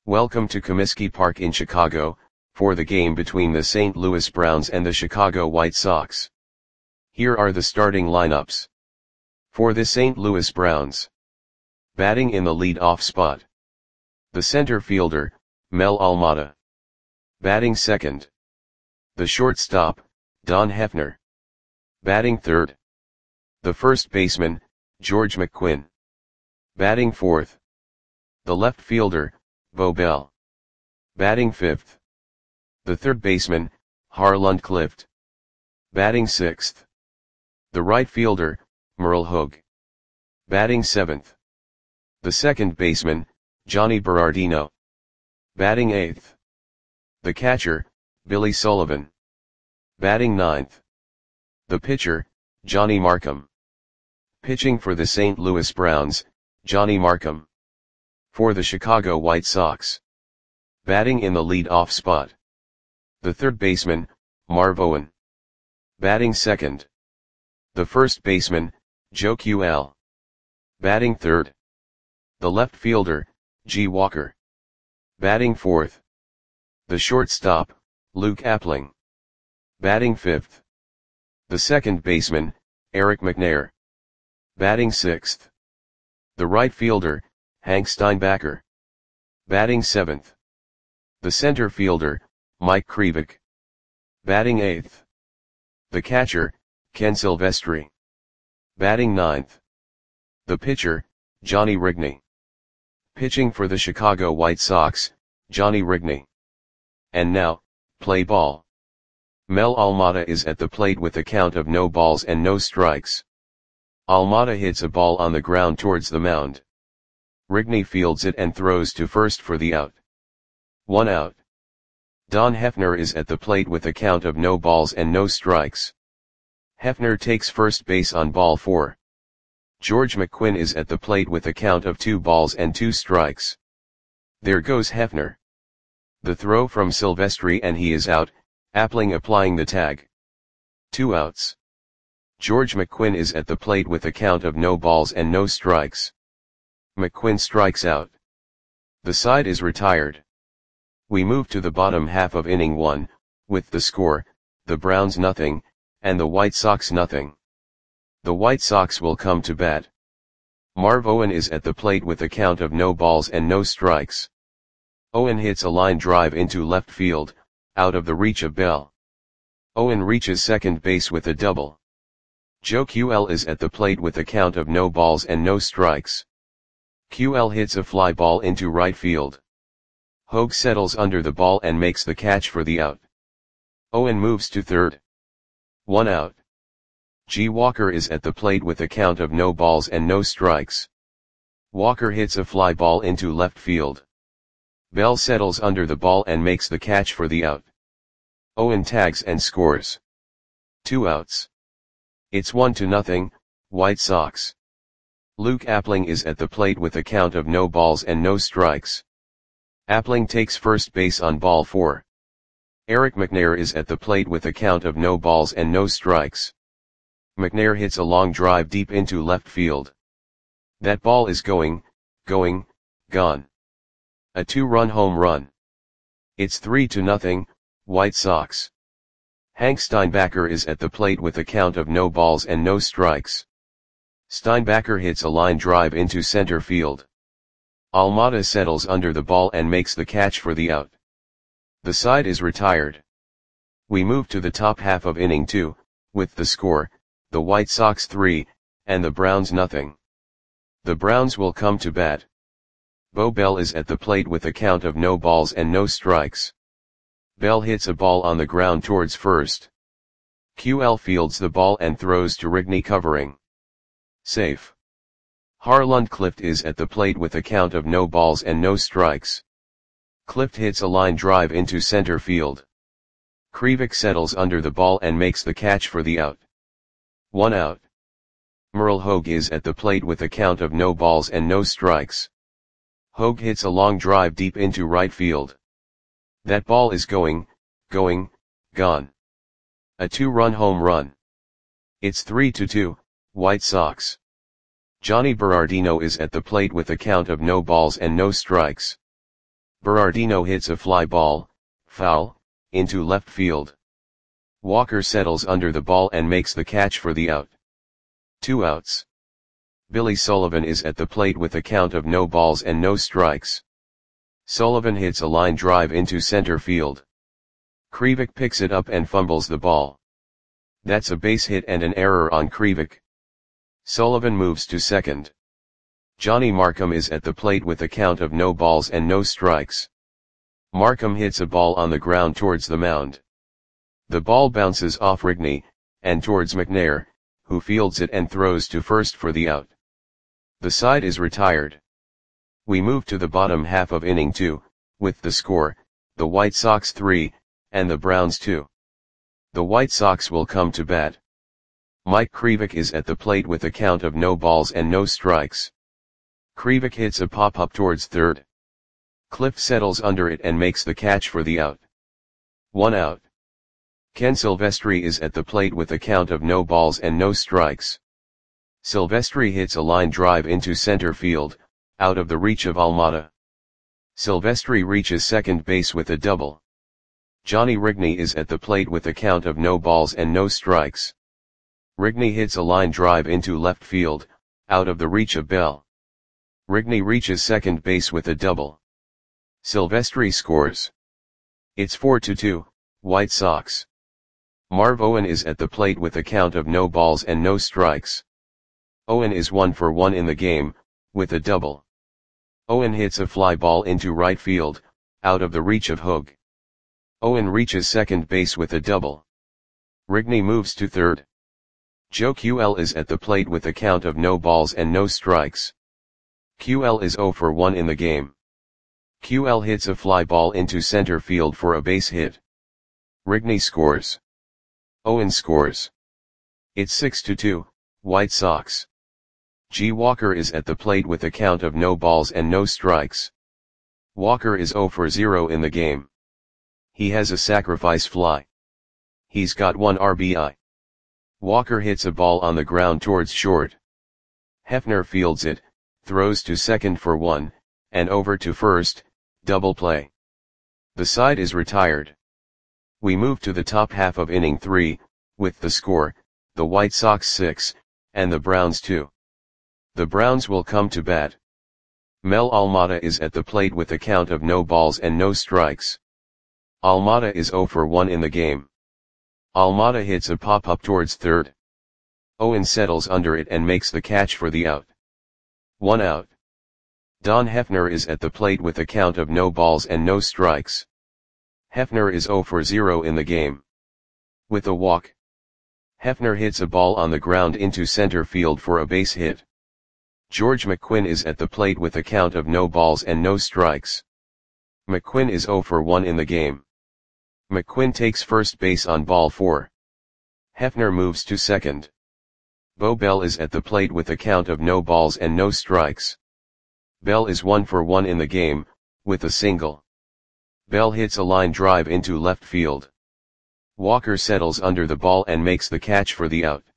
Welcome to Comiskey Park in Chicago, for the game between the St. Louis Browns and the Chicago White Sox. Here are the starting lineups. For the St. Louis Browns. Batting in the lead-off spot. The center fielder, Mel Almada. Batting second. The shortstop, Don Hefner. Batting third. The first baseman, George McQuinn. Batting fourth. The left fielder, Bo Bell. Batting fifth. The third baseman, Harland Clift. Batting sixth. The right fielder, Merle Hogue. Batting seventh. The second baseman, Johnny Berardino. Batting eighth. The catcher, Billy Sullivan. Batting ninth. The pitcher, Johnny Markham. Pitching for the St. Louis Browns, Johnny Markham. For the Chicago White Sox. Batting in the lead-off spot. The third baseman, Marv Owen. Batting second. The first baseman, Joe QL. Batting third. The left fielder, G. Walker. Batting fourth. The shortstop, Luke Appling. Batting fifth. The second baseman, Eric McNair. Batting sixth. The right fielder, Hank Steinbacher. Batting seventh. The center fielder, Mike Krivik. Batting eighth. The catcher, Ken Silvestri. Batting ninth. The pitcher, Johnny Rigney. Pitching for the Chicago White Sox, Johnny Rigney. And now, play ball. Mel Almada is at the plate with a count of no balls and no strikes. Almada hits a ball on the ground towards the mound. Rigney fields it and throws to first for the out. 1 out. Don Hefner is at the plate with a count of no balls and no strikes. Hefner takes first base on ball 4. George McQuinn is at the plate with a count of 2 balls and 2 strikes. There goes Hefner. The throw from Silvestri and he is out, Appling applying the tag. 2 outs. George McQuinn is at the plate with a count of no balls and no strikes. McQuinn strikes out. The side is retired. We move to the bottom half of inning 1, with the score, the Browns nothing, and the White Sox nothing. The White Sox will come to bat. Marv Owen is at the plate with a count of no balls and no strikes. Owen hits a line drive into left field, out of the reach of Bell. Owen reaches second base with a double. Joe QL is at the plate with a count of no balls and no strikes. QL hits a fly ball into right field. Hogue settles under the ball and makes the catch for the out. Owen moves to third. 1 out. G. Walker is at the plate with a count of no balls and no strikes. Walker hits a fly ball into left field. Bell settles under the ball and makes the catch for the out. Owen tags and scores. 2 outs. It's 1-0, White Sox. Luke Appling is at the plate with a count of no balls and no strikes. Appling takes first base on ball 4. Eric McNair is at the plate with a count of no balls and no strikes. McNair hits a long drive deep into left field. That ball is gone. A 2-run home run. It's 3-0, White Sox. Hank Steinbacher is at the plate with a count of no balls and no strikes. Steinbacher hits a line drive into center field. Almada settles under the ball and makes the catch for the out. The side is retired. We move to the top half of inning 2, with the score, the White Sox 3, and the Browns nothing. The Browns will come to bat. Bo Bell is at the plate with a count of no balls and no strikes. Bell hits a ball on the ground towards first. QL fields the ball and throws to Rigney covering. Safe. Harland Clift is at the plate with a count of no balls and no strikes. Clift hits a line drive into center field. Krivik settles under the ball and makes the catch for the out. 1 out. Merle Hogue is at the plate with a count of no balls and no strikes. Hogue hits a long drive deep into right field. That ball is gone. A 2-run home run. It's 3-2, White Sox. Johnny Berardino is at the plate with a count of no balls and no strikes. Berardino hits a fly ball, foul, into left field. Walker settles under the ball and makes the catch for the out. 2 outs. Billy Sullivan is at the plate with a count of no balls and no strikes. Sullivan hits a line drive into center field. Krivik picks it up and fumbles the ball. That's a base hit and an error on Krivik. Sullivan moves to second. Johnny Markham is at the plate with a count of no balls and no strikes. Markham hits a ball on the ground towards the mound. The ball bounces off Rigney, and towards McNair, who fields it and throws to first for the out. The side is retired. We move to the bottom half of inning 2, with the score, the White Sox 3, and the Browns 2. The White Sox will come to bat. Mike Krivik is at the plate with a count of no balls and no strikes. Krivik hits a pop-up towards third. Cliff settles under it and makes the catch for the out. 1 out. Ken Silvestri is at the plate with a count of no balls and no strikes. Silvestri hits a line drive into center field, out of the reach of Almada. Silvestri reaches second base with a double. Johnny Rigney is at the plate with a count of no balls and no strikes. Rigney hits a line drive into left field, out of the reach of Bell. Rigney reaches second base with a double. Silvestri scores. It's 4-2, White Sox. Marv Owen is at the plate with a count of no balls and no strikes. Owen is 1 for 1 in the game, with a double. Owen hits a fly ball into right field, out of the reach of Hogue. Owen reaches second base with a double. Rigney moves to third. Joe QL is at the plate with a count of no balls and no strikes. QL is 0 for 1 in the game. QL hits a fly ball into center field for a base hit. Rigney scores. Owen scores. It's 6-2, White Sox. G. Walker is at the plate with a count of no balls and no strikes. Walker is 0 for 0 in the game. He has a sacrifice fly. He's got 1 RBI. Walker hits a ball on the ground towards short. Hefner fields it, throws to second for 1, and over to first, double play. The side is retired. We move to the top half of inning 3, with the score, the White Sox 6, and the Browns 2. The Browns will come to bat. Mel Almada is at the plate with a count of no balls and no strikes. Almada is 0 for 1 in the game. Almada hits a pop-up towards third. Owen settles under it and makes the catch for the out. 1 out. Don Hefner is at the plate with a count of no balls and no strikes. Hefner is 0 for 0 in the game. With a walk. Hefner hits a ball on the ground into center field for a base hit. George McQuinn is at the plate with a count of no balls and no strikes. McQuinn is 0 for 1 in the game. McQuinn takes first base on ball 4. Hefner moves to second. Bo Bell is at the plate with a count of no balls and no strikes. Bell is 1 for 1 in the game, with a single. Bell hits a line drive into left field. Walker settles under the ball and makes the catch for the out.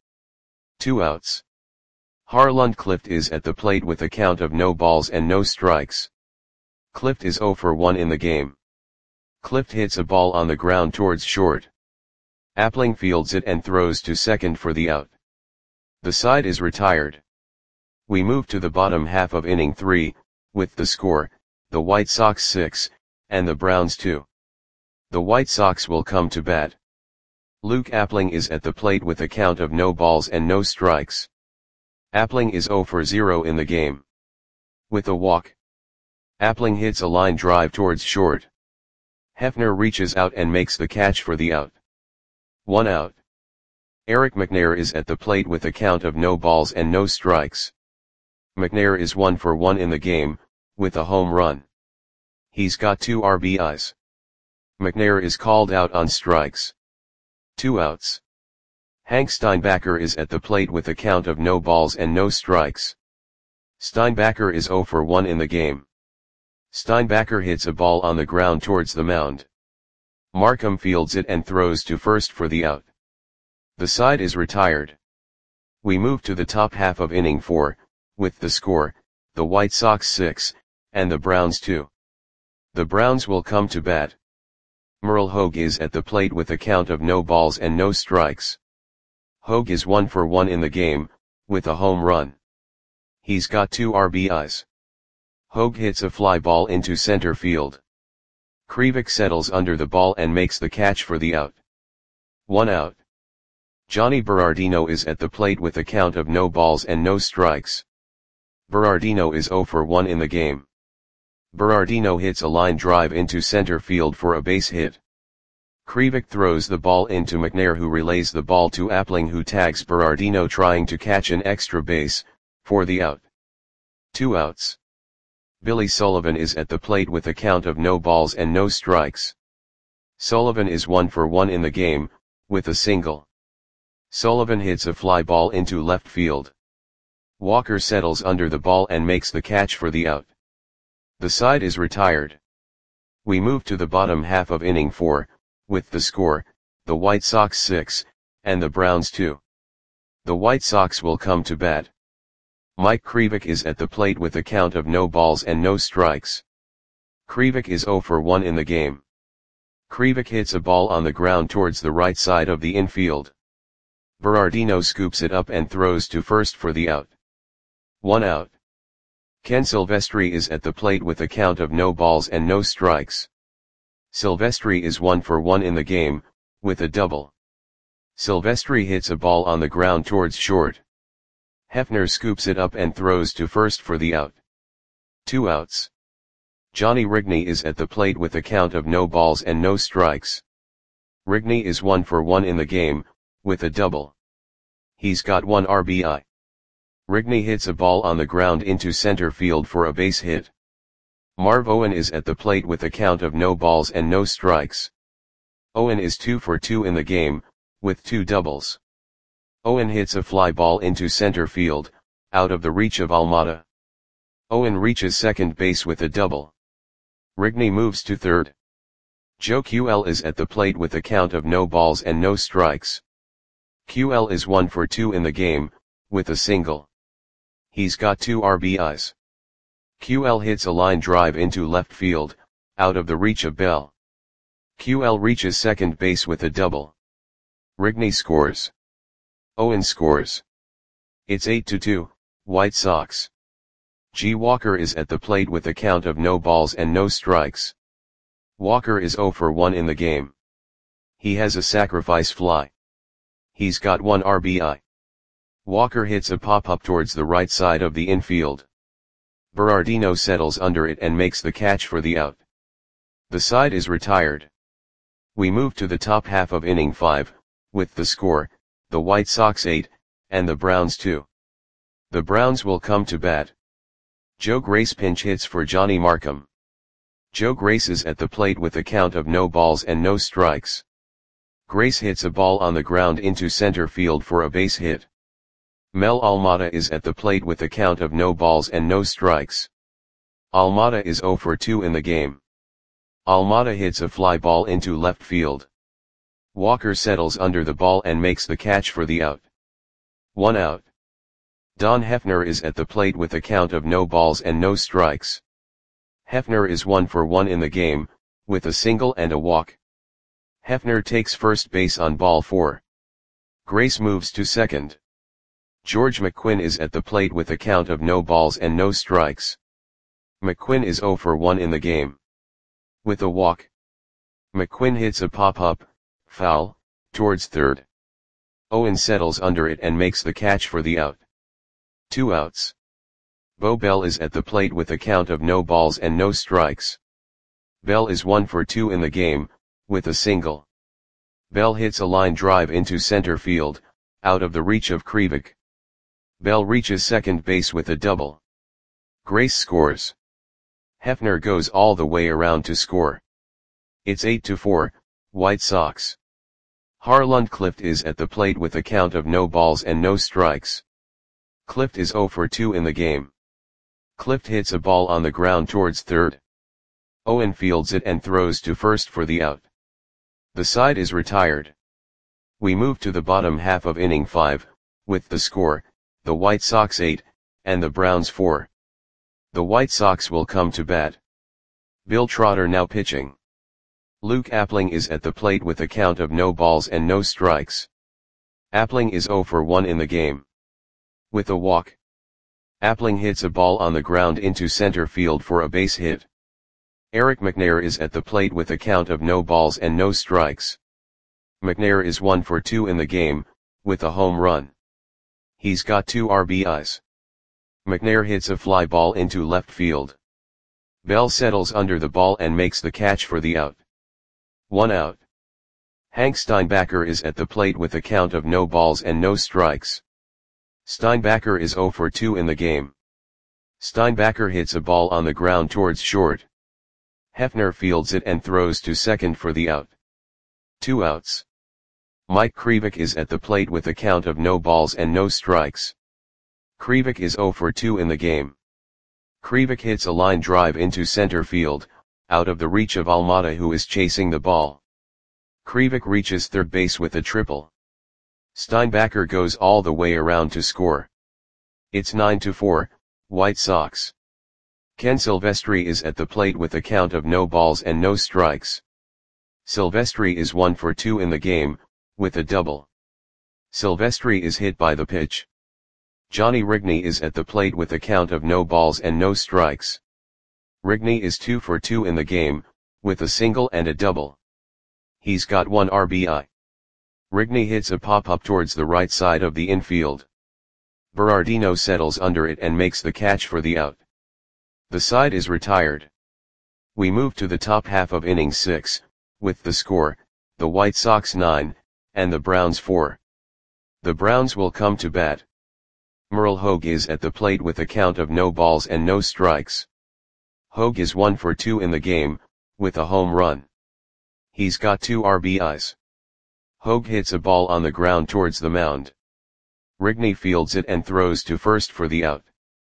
2 outs. Harlund Clift is at the plate with a count of no balls and no strikes. Clift is 0 for 1 in the game. Clift hits a ball on the ground towards short. Appling fields it and throws to second for the out. The side is retired. We move to the bottom half of inning 3, with the score, the White Sox 6, and the Browns 2. The White Sox will come to bat. Luke Appling is at the plate with a count of no balls and no strikes. Appling is 0 for 0 in the game. With a walk. Appling hits a line drive towards short. Hefner reaches out and makes the catch for the out. 1 out. Eric McNair is at the plate with a count of no balls and no strikes. McNair is 1 for 1 in the game, with a home run. He's got 2 RBIs. McNair is called out on strikes. 2 outs. Hank Steinbacher is at the plate with a count of no balls and no strikes. Steinbacher is 0 for 1 in the game. Steinbacher hits a ball on the ground towards the mound. Markham fields it and throws to first for the out. The side is retired. We move to the top half of inning 4, with the score, the White Sox 6, and the Browns 2. The Browns will come to bat. Merle Hogue is at the plate with a count of no balls and no strikes. Hogue is 1 for 1 in the game, with a home run. He's got 2 RBIs. Hogue hits a fly ball into center field. Krivik settles under the ball and makes the catch for the out. 1 out. Johnny Berardino is at the plate with a count of no balls and no strikes. Berardino is 0 for 1 in the game. Berardino hits a line drive into center field for a base hit. Krivik throws the ball into McNair, who relays the ball to Appling, who tags Berardino trying to catch an extra base, for the out. 2 outs. Billy Sullivan is at the plate with a count of no balls and no strikes. Sullivan is 1 for 1 in the game, with a single. Sullivan hits a fly ball into left field. Walker settles under the ball and makes the catch for the out. The side is retired. We move to the bottom half of inning 4, with the score, the White Sox 6, and the Browns 2. The White Sox will come to bat. Mike Krivik is at the plate with a count of no balls and no strikes. Krivik is 0 for 1 in the game. Krivik hits a ball on the ground towards the right side of the infield. Berardino scoops it up and throws to first for the out. 1 out. Ken Silvestri is at the plate with a count of no balls and no strikes. Silvestri is 1 for 1 in the game, with a double. Silvestri hits a ball on the ground towards short. Hefner scoops it up and throws to first for the out. 2 outs. Johnny Rigney is at the plate with a count of no balls and no strikes. Rigney is 1 for 1 in the game, with a double. He's got 1 RBI. Rigney hits a ball on the ground into center field for a base hit. Marv Owen is at the plate with a count of no balls and no strikes. Owen is 2 for 2 in the game, with 2 doubles. Owen hits a fly ball into center field, out of the reach of Almada. Owen reaches second base with a double. Rigney moves to third. Joe QL is at the plate with a count of no balls and no strikes. QL is 1 for 2 in the game, with a single. He's got 2 RBIs. QL hits a line drive into left field, out of the reach of Bell. QL reaches second base with a double. Rigney scores. Owen scores. It's 8-2, White Sox. G. Walker is at the plate with a count of no balls and no strikes. Walker is 0 for 1 in the game. He has a sacrifice fly. He's got 1 RBI. Walker hits a pop-up towards the right side of the infield. Berardino settles under it and makes the catch for the out. The side is retired. We move to the top half of inning 5, with the score, the White Sox 8, and the Browns 2. The Browns will come to bat. Joe Grace pinch hits for Johnny Markham. Joe Grace is at the plate with a count of no balls and no strikes. Grace hits a ball on the ground into center field for a base hit. Mel Almada is at the plate with a count of no balls and no strikes. Almada is 0 for 2 in the game. Almada hits a fly ball into left field. Walker settles under the ball and makes the catch for the out. 1 out. Don Hefner is at the plate with a count of no balls and no strikes. Hefner is 1 for 1 in the game, with a single and a walk. Hefner takes first base on ball 4. Grace moves to second. George McQuinn is at the plate with a count of no balls and no strikes. McQuinn is 0 for 1 in the game. With a walk. McQuinn hits a pop-up, foul, towards third. Owen settles under it and makes the catch for the out. 2 outs. Bo Bell is at the plate with a count of no balls and no strikes. Bell is 1 for 2 in the game, with a single. Bell hits a line drive into center field, out of the reach of Krivik. Bell reaches second base with a double. Grace scores. Hefner goes all the way around to score. It's 8-4, White Sox. Harlund Clift is at the plate with a count of no balls and no strikes. Clift is 0 for 2 in the game. Clift hits a ball on the ground towards third. Owen fields it and throws to first for the out. The side is retired. We move to the bottom half of inning 5, with the score, the White Sox 8, and the Browns 4. The White Sox will come to bat. Bill Trotter now pitching. Luke Appling is at the plate with a count of no balls and no strikes. Appling is 0 for 1 in the game. With a walk. Appling hits a ball on the ground into center field for a base hit. Eric McNair is at the plate with a count of no balls and no strikes. McNair is 1 for 2 in the game, with a home run. He's got 2 RBIs. McNair hits a fly ball into left field. Bell settles under the ball and makes the catch for the out. 1 out. Hank Steinbacher is at the plate with a count of no balls and no strikes. Steinbacher is 0 for 2 in the game. Steinbacher hits a ball on the ground towards short. Hefner fields it and throws to second for the out. 2 outs. Mike Krivik is at the plate with a count of no balls and no strikes. Krivik is 0 for 2 in the game. Krivik hits a line drive into center field, out of the reach of Almada, who is chasing the ball. Krivik reaches third base with a triple. Steinbacher goes all the way around to score. It's 9-4, White Sox. Ken Silvestri is at the plate with a count of no balls and no strikes. Silvestri is 1 for 2 in the game, with a double. Silvestri is hit by the pitch. Johnny Rigney is at the plate with a count of no balls and no strikes. Rigney is 2 for 2 in the game, with a single and a double. He's got 1 RBI. Rigney hits a pop-up towards the right side of the infield. Berardino settles under it and makes the catch for the out. The side is retired. We move to the top half of inning 6, with the score, the White Sox 9, and the Browns 4. The Browns will come to bat. Merle Hogue is at the plate with a count of no balls and no strikes. Hogue is 1 for 2 in the game, with a home run. He's got 2 RBIs. Hogue hits a ball on the ground towards the mound. Rigney fields it and throws to first for the out.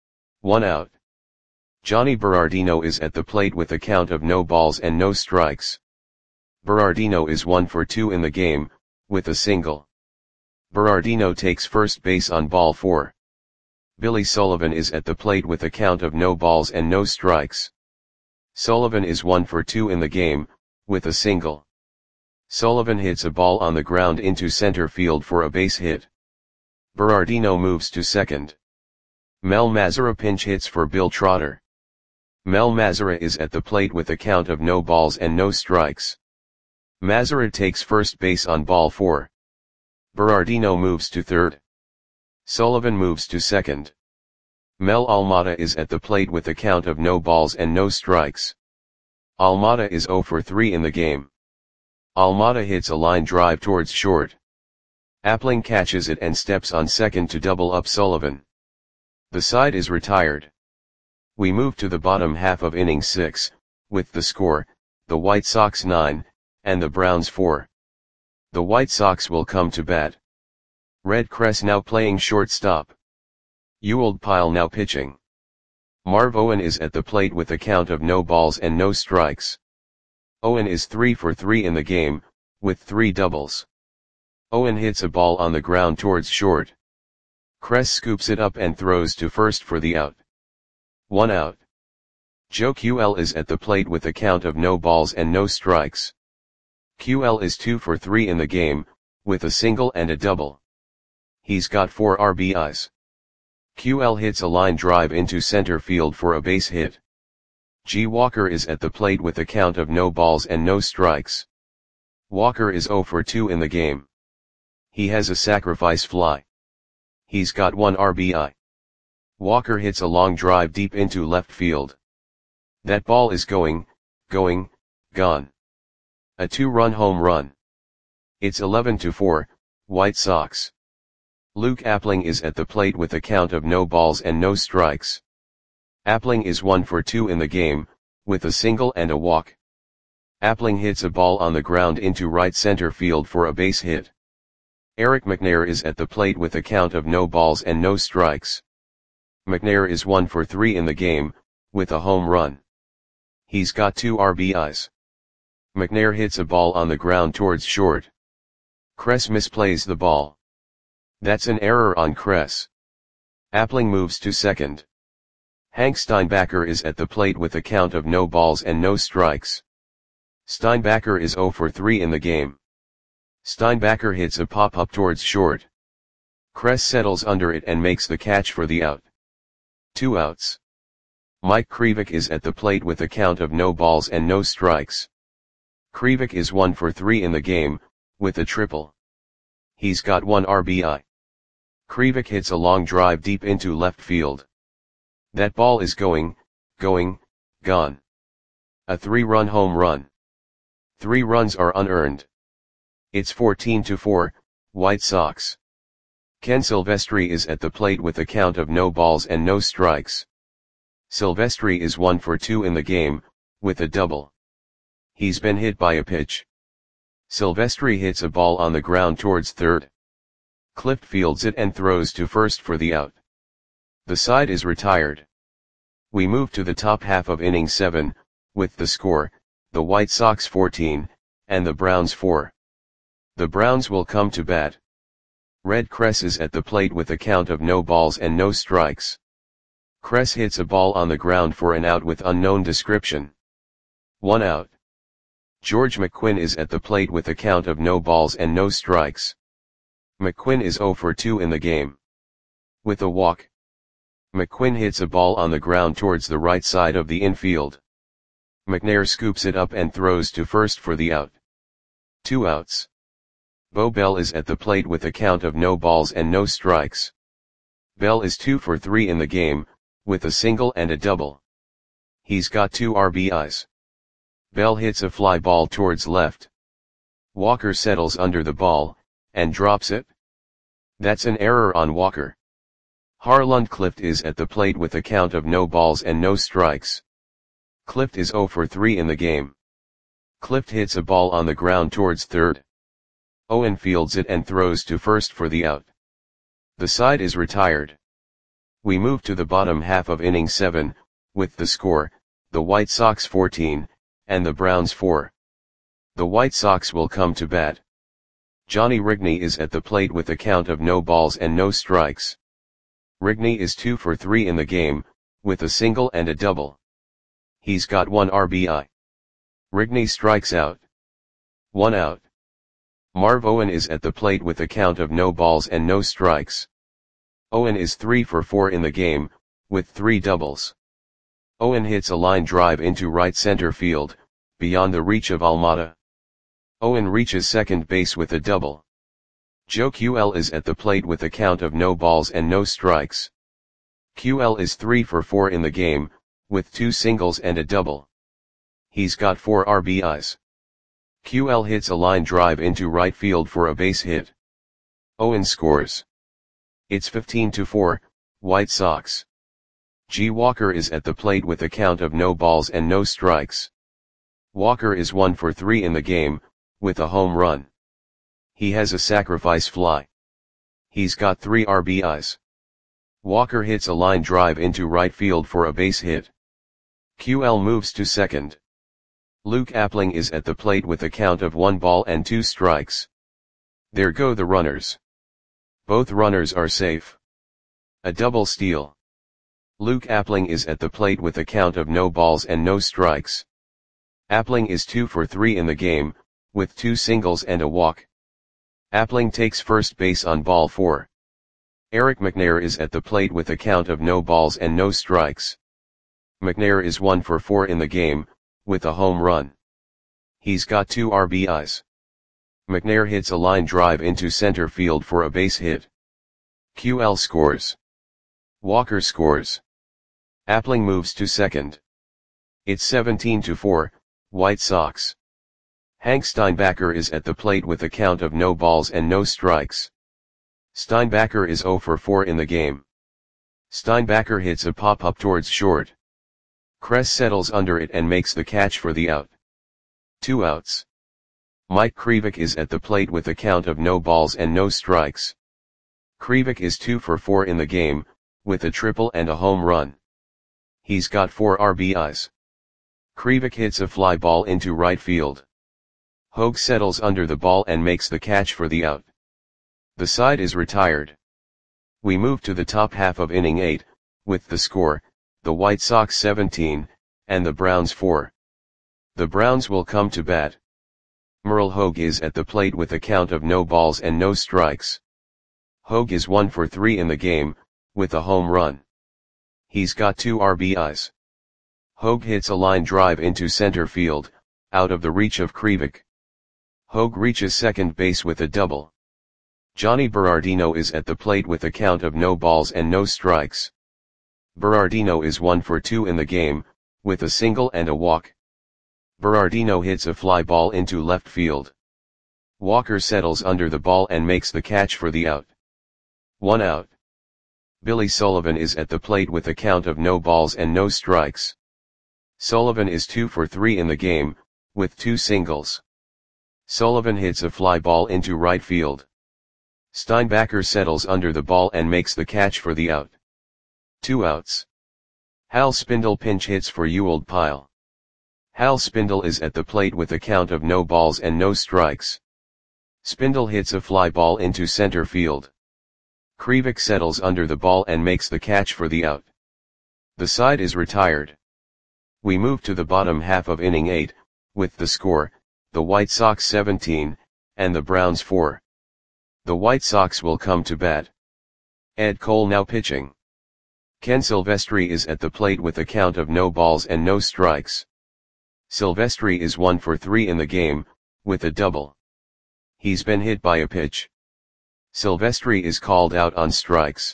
1 out. Johnny Berardino is at the plate with a count of no balls and no strikes. Berardino is 1 for 2 in the game, with a single. Berardino takes first base on ball 4. Billy Sullivan is at the plate with a count of no balls and no strikes. Sullivan is 1 for 2 in the game, with a single. Sullivan hits a ball on the ground into center field for a base hit. Berardino moves to second. Mel Mazara pinch hits for Bill Trotter. Mel Mazara is at the plate with a count of no balls and no strikes. Mazara takes first base on ball 4. Berardino moves to third. Sullivan moves to second. Mel Almada is at the plate with a count of no balls and no strikes. Almada is 0 for 3 in the game. Almada hits a line drive towards short. Appling catches it and steps on second to double up Sullivan. The side is retired. We move to the bottom half of inning 6, with the score, the White Sox 9, and the Browns 4. The White Sox will come to bat. Red Cress now playing shortstop. Ewald Pyle now pitching. Marv Owen is at the plate with a count of no balls and no strikes. Owen is 3 for 3 in the game, with 3 doubles. Owen hits a ball on the ground towards short. Cress scoops it up and throws to first for the out. 1 out. Joe QL is at the plate with a count of no balls and no strikes. QL is 2 for 3 in the game, with a single and a double. He's got 4 RBIs. QL hits a line drive into center field for a base hit. G. Walker is at the plate with a count of no balls and no strikes. Walker is 0 for 2 in the game. He has a sacrifice fly. He's got 1 RBI. Walker hits a long drive deep into left field. That ball is going, gone. A 2-run home run. It's 11-4, White Sox. Luke Appling is at the plate with a count of no balls and no strikes. Appling is 1 for 2 in the game, with a single and a walk. Appling hits a ball on the ground into right center field for a base hit. Eric McNair is at the plate with a count of no balls and no strikes. McNair is 1 for 3 in the game, with a home run. He's got 2 RBIs. McNair hits a ball on the ground towards short. Cress misplays the ball. That's an error on Cress. Appling moves to second. Hank Steinbacher is at the plate with a count of no balls and no strikes. Steinbacher is 0 for 3 in the game. Steinbacher hits a pop-up towards short. Kress settles under it and makes the catch for the out. 2 outs. Mike Krivik is at the plate with a count of no balls and no strikes. Krivik is 1 for 3 in the game, with a triple. He's got 1 RBI. Krivik hits a long drive deep into left field. That ball is gone. A 3-run home run. 3 runs are unearned. It's 14-4, White Sox. Ken Silvestri is at the plate with a count of no balls and no strikes. Silvestri is 1 for 2 in the game, with a double. He's been hit by a pitch. Silvestri hits a ball on the ground towards third. Clift fields it and throws to first for the out. The side is retired. We move to the top half of inning 7, with the score, the White Sox 14, and the Browns 4. The Browns will come to bat. Red Kress is at the plate with a count of no balls and no strikes. Kress hits a ball on the ground for an out with unknown description. 1 out. George McQuinn is at the plate with a count of no balls and no strikes. McQuinn is 0 for 2 in the game. With a walk. McQuinn hits a ball on the ground towards the right side of the infield. McNair scoops it up and throws to first for the out. 2 outs. Bo Bell is at the plate with a count of no balls and no strikes. Bell is 2 for 3 in the game, with a single and a double. He's got 2 RBIs. Bell hits a fly ball towards left. Walker settles under the ball, and drops it. That's an error on Walker. Harland Clift is at the plate with a count of no balls and no strikes. Clift is 0 for 3 in the game. Clift hits a ball on the ground towards third. Owen fields it and throws to first for the out. The side is retired. We move to the bottom half of inning 7, with the score, the White Sox 14, and the Browns 4. The White Sox will come to bat. Johnny Rigney is at the plate with a count of no balls and no strikes. Rigney is 2 for 3 in the game, with a single and a double. He's got 1 RBI. Rigney strikes out. 1 out. Marv Owen is at the plate with a count of no balls and no strikes. Owen is 3 for 4 in the game, with 3 doubles. Owen hits a line drive into right center field, beyond the reach of Almada. Owen reaches second base with a double. Joe QL is at the plate with a count of no balls and no strikes. QL is 3 for 4 in the game, with 2 singles and a double. He's got 4 RBIs. QL hits a line drive into right field for a base hit. Owen scores. It's 15-4, White Sox. G. Walker is at the plate with a count of no balls and no strikes. Walker is 1 for 3 in the game, with a home run. He has a sacrifice fly. He's got 3 RBIs. Walker hits a line drive into right field for a base hit. QL moves to second. Luke Appling is at the plate with a count of 1 ball and 2 strikes. There go the runners. Both runners are safe. A double steal. Luke Appling is at the plate with a count of no balls and no strikes. Appling is 2 for 3 in the game, with 2 singles and a walk. Appling takes first base on ball 4. Eric McNair is at the plate with a count of no balls and no strikes. McNair is 1 for 4 in the game, with a home run. He's got 2 RBIs. McNair hits a line drive into center field for a base hit. QL scores. Walker scores. Appling moves to second. It's 17-4, White Sox. Hank Steinbacher is at the plate with a count of no balls and no strikes. Steinbacher is 0 for 4 in the game. Steinbacher hits a pop-up towards short. Kress settles under it and makes the catch for the out. 2 outs. Mike Krivik is at the plate with a count of no balls and no strikes. Krivik is 2 for 4 in the game, with a triple and a home run. He's got 4 RBIs. Krivik hits a fly ball into right field. Hogue settles under the ball and makes the catch for the out. The side is retired. We move to the top half of inning 8, with the score, the White Sox 17, and the Browns 4. The Browns will come to bat. Merle Hogue is at the plate with a count of no balls and no strikes. Hogue is 1 for 3 in the game, with a home run. He's got 2 RBIs. Hogue hits a line drive into center field, out of the reach of Krivik. Hogue reaches second base with a double. Johnny Berardino is at the plate with a count of no balls and no strikes. Berardino is 1 for 2 in the game, with a single and a walk. Berardino hits a fly ball into left field. Walker settles under the ball and makes the catch for the out. 1 out. Billy Sullivan is at the plate with a count of no balls and no strikes. Sullivan is 2 for 3 in the game, with 2 singles. Sullivan hits a fly ball into right field. Steinbacher settles under the ball and makes the catch for the out. 2 outs. Hal Spindle pinch hits for Ewald Pyle. Hal Spindle is at the plate with a count of no balls and no strikes. Spindle hits a fly ball into center field. Krivik settles under the ball and makes the catch for the out. The side is retired. We move to the bottom half of inning 8, with the score, the White Sox 17, and the Browns 4. The White Sox will come to bat. Ed Cole now pitching. Ken Silvestri is at the plate with a count of no balls and no strikes. Silvestri is 1 for 3 in the game, with a double. He's been hit by a pitch. Silvestri is called out on strikes.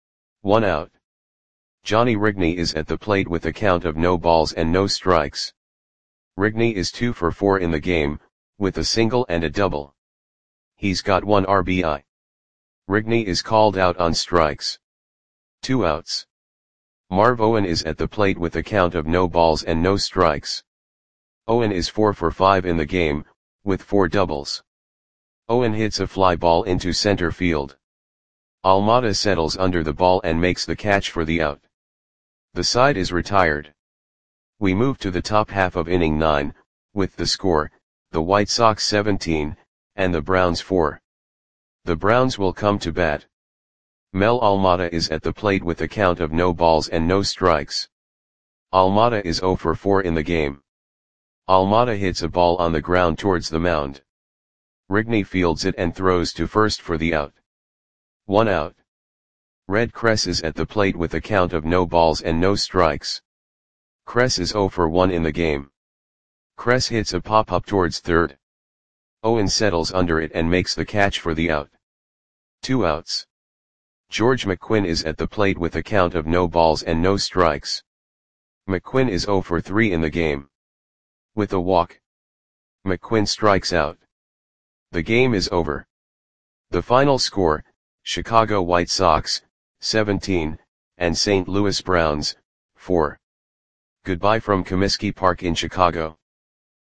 1 out. Johnny Rigney is at the plate with a count of no balls and no strikes. Rigney is 2 for 4 in the game, with a single and a double. He's got 1 RBI. Rigney is called out on strikes. 2 outs. Marv Owen is at the plate with a count of no balls and no strikes. Owen is 4 for 5 in the game, with 4 doubles. Owen hits a fly ball into center field. Almada settles under the ball and makes the catch for the out. The side is retired. We move to the top half of inning 9, with the score, the White Sox 17, and the Browns 4. The Browns will come to bat. Mel Almada is at the plate with a count of no balls and no strikes. Almada is 0 for 4 in the game. Almada hits a ball on the ground towards the mound. Rigney fields it and throws to first for the out. 1 out. Red Kress is at the plate with a count of no balls and no strikes. Kress is 0 for 1 in the game. Kress hits a pop-up towards third. Owen settles under it and makes the catch for the out. 2 outs. George McQuinn is at the plate with a count of no balls and no strikes. McQuinn is 0 for 3 in the game. With a walk, McQuinn strikes out. The game is over. The final score, Chicago White Sox, 17, and St. Louis Browns, 4. Goodbye from Comiskey Park in Chicago.